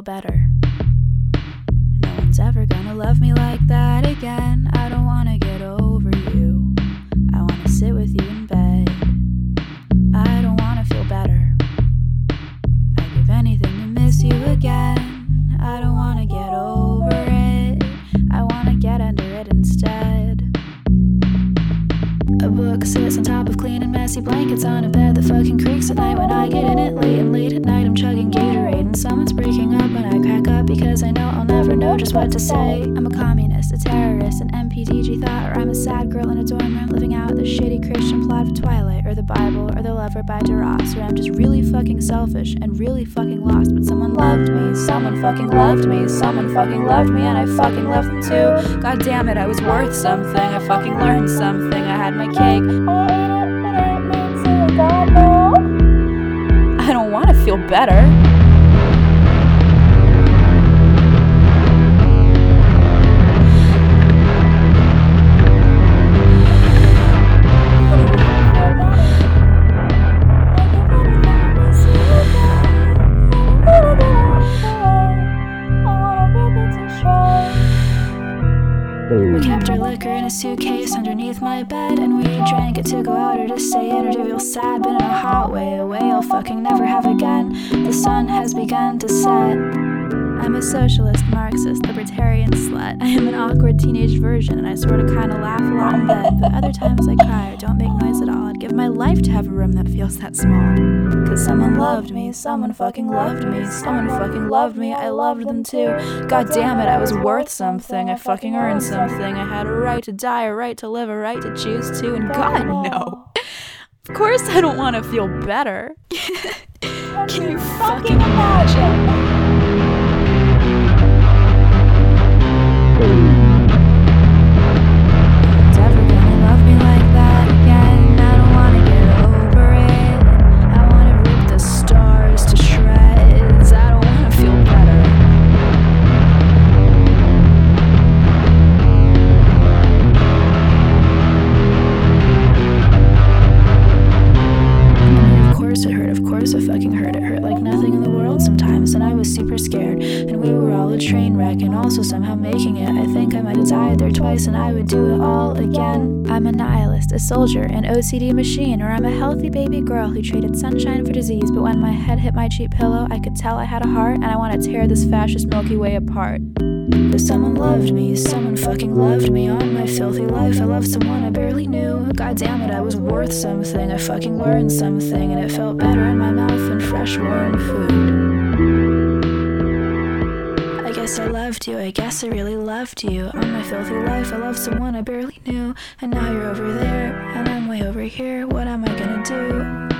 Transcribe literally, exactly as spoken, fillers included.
better. No one's ever gonna love me like that again. I don't wanna get over you. I wanna sit with you in bed. I don't wanna feel better. I'd give anything to miss you again. I don't wanna get over it. I wanna get under it instead. A book sits on top of clean and messy blankets on a bed that fucking creaks at night when I get in it late. And late at night I'm chugging Gatorade and someone's breaking up when I crack up because I know I'll never know just what to say. I'm a communist, a terrorist, an M P D G thought, or I'm a sad girl in a dorm room living out the shitty Christian plot of Twilight, or the Bible, or The Lover by DeRoss, or I'm just really fucking selfish and really fucking lost, but someone loved me, someone fucking loved me, someone fucking loved me, and I fucking love them too. God damn it, I was worth something, I fucking learned something, I had my cake. I don't want to feel better. We kept our liquor in a suitcase underneath my bed, and we drank it to go out or to say it or to feel sad, but in a hot way, a way I'll fucking never have again. The sun has begun to set. I'm a socialist, Marxist, libertarian slut. I am an awkward teenage version, and I sort of kind of laugh a lot in bed, but other times I cry or don't make noise at all. I'd give my life to have a room that feels that small. Cause someone loved me, someone fucking loved me, someone fucking loved me, I loved them too. God damn it, I was worth something, I fucking earned something, I had a right to die, a right to live, a right to choose to, and God, no. Of course I don't want to feel better. Can you fucking imagine? I fucking hurt. It hurt like nothing in the world sometimes, and I was super scared, and we were all a train wreck and also somehow making it. I think I might have died there twice and I would do it all again. I'm a nihilist, a soldier, an O C D machine, or I'm a healthy baby girl who traded sunshine for disease, but when my head hit my cheap pillow I could tell I had a heart, and I want to tear this fascist Milky Way apart. But someone loved me, someone fucking loved me on my filthy life. I loved someone I barely knew. God damn it, I was worth something, I fucking learned something, and it felt better in my mouth than fresh warm food. I guess I loved you, I guess I really loved you. On my filthy life I loved someone I barely knew, and now you're over there and I'm way over here. What am I gonna do?